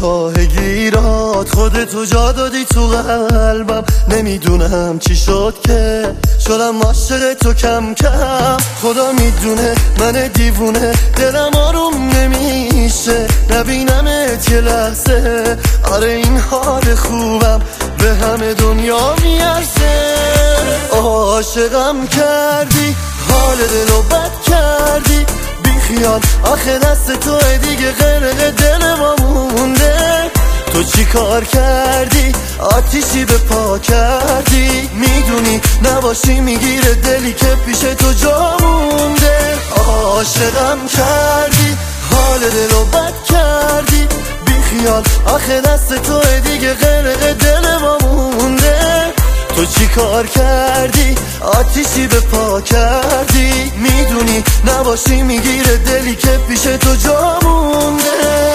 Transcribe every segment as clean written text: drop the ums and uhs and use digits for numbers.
راه گیرات خودتو جا دادی تو قلبم. نمیدونم چی شد که شدم عاشق تو کم کم. خدا میدونه من دیوونه دلم آروم نمیشه نبینمت یه لحظه. آره این حال خوبم به همه دنیا میارزه. عاشقم کردی حال دلو بد کردی بیخیال آخه دست توه دیگه غرق دل ما مونده. تو چی کار کردی آتیشی به پا کردی میدونی نباشی میگیره دلی که پیش تو جا مونده. عاشقم کردی حال دلو بد کردی بیخیال آخه دست توه دیگه غرق دل ما مونده. تو چی کار کردی آتیشی به پا کردی میدونی نباشی میگیره دلی که پیش تو جا مونده.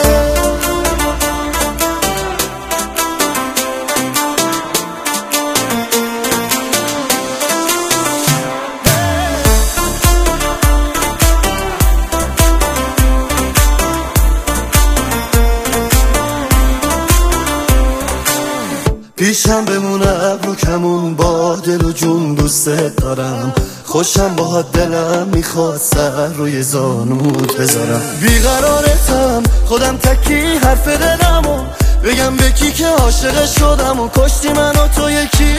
پیشم بمونه ابرو کمون با دل و جون دوست دارم. خوشم با دلم میخواد سر روی زانوت بذارم. بیقرارتم خودم تکی حرف دلمو بگم به کی که عاشق شدم و کشتی من و تو یکی.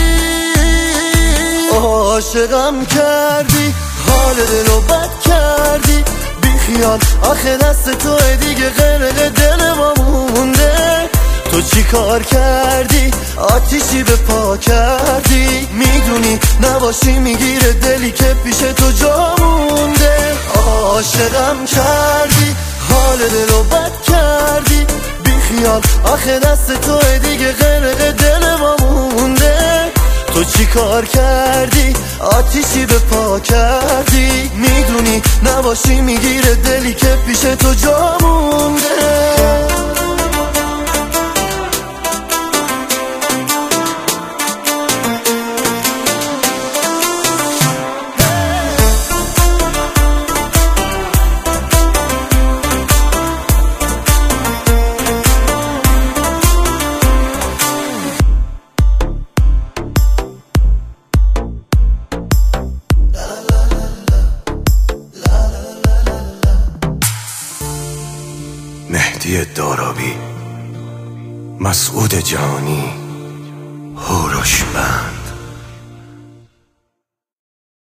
عاشقم کردی حال دلو بد کردی بیخیال آخه دست توه دیگه غرق دل ما مونده. تو چی کار کردی آتیشی به پا کردی میدونی نباشی میگیره دلی که پیش تو جا مونده. عاشقم کردی حال دلو بد کردی بیخیال آخه دست توه دیگه غرق دل ما مونده. تو چی کار کردی آتیشی به پا کردی میدونی نباشی میگیره دلی که پیش تو جا مونده. مهدی دارابی، مسعود جهانی، هوروش بند.